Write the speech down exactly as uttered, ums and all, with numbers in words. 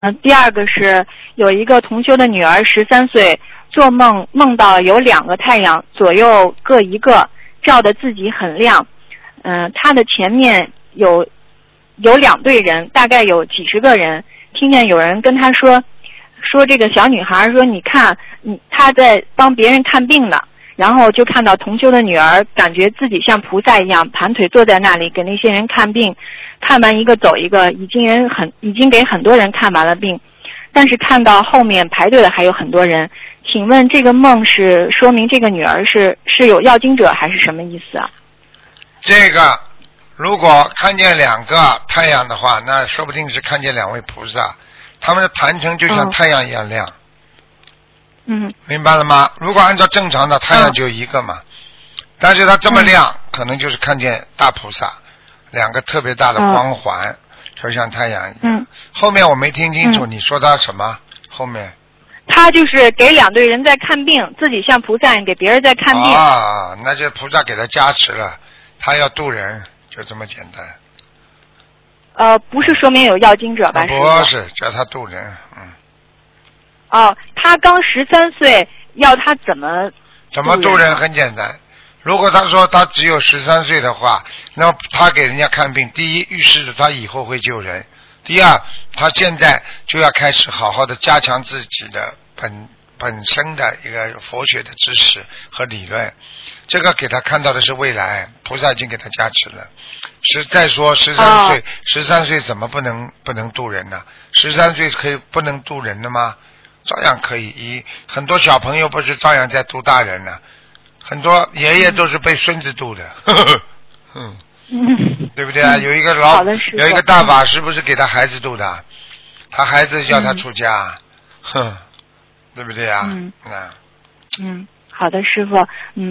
嗯，第二个是有一个同修的女儿十三岁，做梦梦到有两个太阳左右各一个，照得自己很亮。嗯、呃，她的前面有有两队人，大概有几十个人。听见有人跟她说，说这个小女孩说，你看，你她在帮别人看病呢。然后就看到同修的女儿，感觉自己像菩萨一样盘腿坐在那里给那些人看病，看完一个走一个，已经人很已经给很多人看完了病，但是看到后面排队的还有很多人。请问这个梦是说明这个女儿是是有要经者还是什么意思啊？ 这个如果看见两个太阳的话，那说不定是看见两位菩萨，他们的坛城就像太阳一样亮。 嗯， 明白了吗？如果按照正常的太阳就一个嘛，嗯、但是它这么亮、嗯，可能就是看见大菩萨，两个特别大的光环，嗯、就像太阳一样。嗯。后面我没听清楚，嗯、你说他什么？后面。 他就是给两队人在看病，自己像菩萨给别人在看病。 啊，那就菩萨给他加持了，他要渡人，就这么简单。 呃，不是说明有要经者吧？ 不是，叫他渡人，嗯。 哦，他刚十三岁，要他怎么怎么渡人？很简单，如果他说他只有十三岁的话，那么他给人家看病，第一预示着他以后会救人，第二他现在就要开始好好的加强自己的本本身的一个佛学的知识和理论，这个给他看到的是未来，菩萨已经给他加持了。是再说十三岁，十三岁怎么不能不能渡人呢？十三岁可以不能渡人的吗？照样可以，以很多小朋友不是照样在度大人呢、啊？很多爷爷都是被孙子度的，呵呵嗯，对不对啊？有一个老有一个大法师不是给他孩子度的，他孩子叫他出家，哼、嗯，对不对啊？ 嗯， 那， 嗯，好的，师傅，嗯。